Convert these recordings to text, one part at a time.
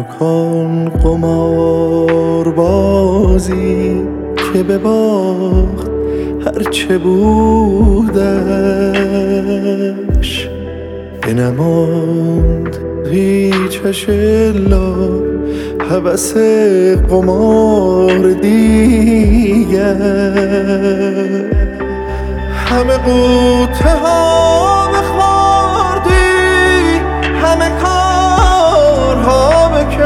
کن قمار بازی که بباخت هرچه بودش، بنماند هیچش الا هوس قمار دیگر. همه قوطه ها بخوردی، همه کارها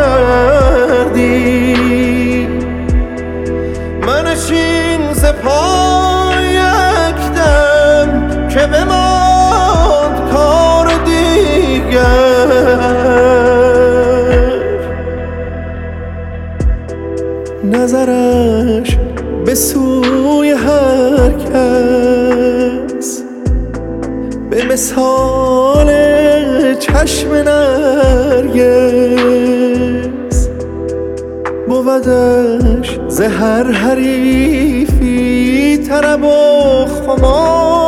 بکردی، منشین ز پای یک دم که بماند کار دیگر. نظرش به سوی هر کس به مثال چشم نرگس، بودش ز هر حریفی طرب و خمار